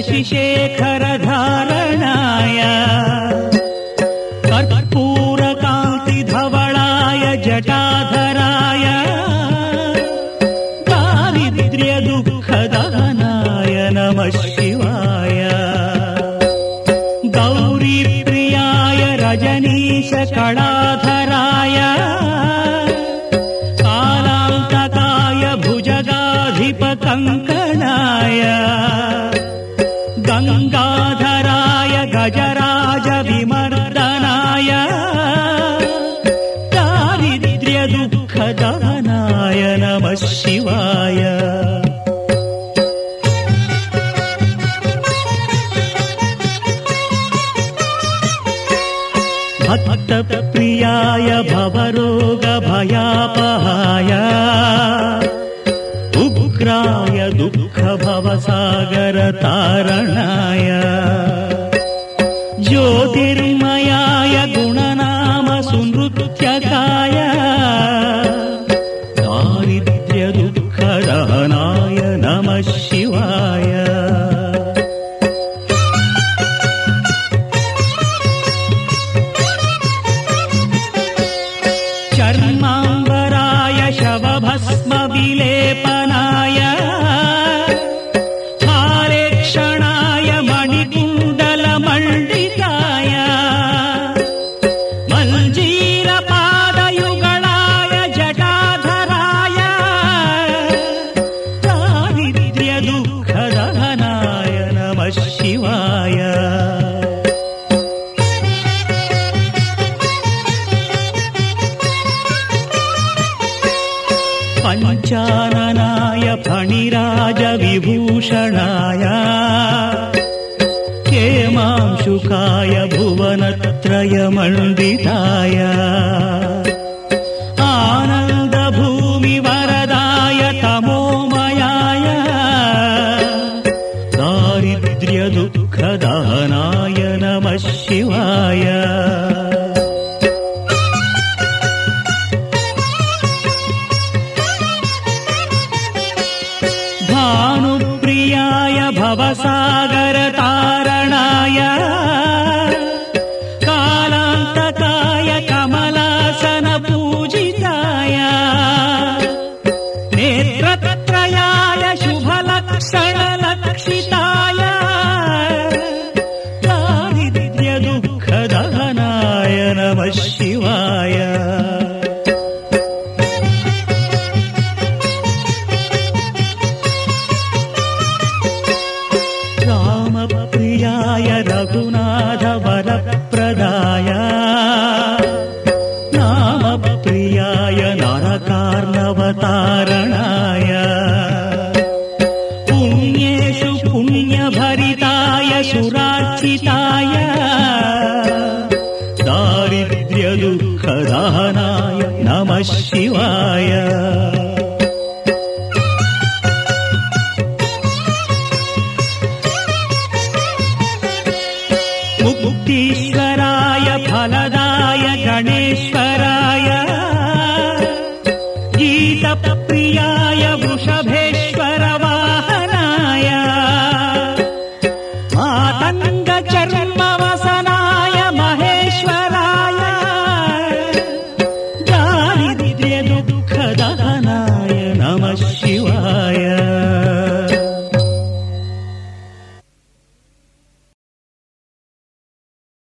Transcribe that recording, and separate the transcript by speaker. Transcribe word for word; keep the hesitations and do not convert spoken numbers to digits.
Speaker 1: शशिशेखरधारणाय कर्पूरकान्तिधवलाय जटाधराय दारिद्र्यदुःखदहनाय नमः शिवाय गौरीप्रियाय रजनीशकलाधराय कालान्तकाय भुजगाधिपकङ्कणाय गङ्गाधराय गजराजविमर्दनाय दारिद्र्यदुःखदहनाय नमः शिवाय भक्तप्रियाय भवरोगभयापहाय उग्राय दुःखभवसागरतारणाय ज्योतिर्मयाय गुणनामसुनृत्यकाय दारिद्र्यदुःखदहनाय नमः शिवाय चर्माम्बराय शवभस्मविलेपनाय हारेक्षणाय मणिकुण्डलमण्डिताय मञ्जीरपादयुगलाय जटाधराय दारिद्र्यदुःखदहनाय नमः शिवाय पञ्चाननाय फणिराजविभूषणाय हेमांशुकाय भुवनत्रयमण्डिताय आनन्दभूमिवरदाय तमोमयाय दारिद्र्यदुःखदहनाय नमः शिवाय भानुप्रियाय भवसागरतारणाय कालान्तकाय कमलासनपूजिताय नेत्रत्रयाय शुभलक्षणलक्षिताय दारिद्र्यदुःखदहनाय नमः शिवाय रामप्रियाय रघुनाथवरप्रदाय नामप्रियाय नरकार्णवतारणाय पुण्येषु पुण्यभरिताय सुरार्चिताय दारिद्र्यदुःखदहनाय नमः शिवाय मुक्तीश्वराय फलदाय गणेश्वराय गीतप्रियाय वृषभेश्वर वाहनाय मातङ्ग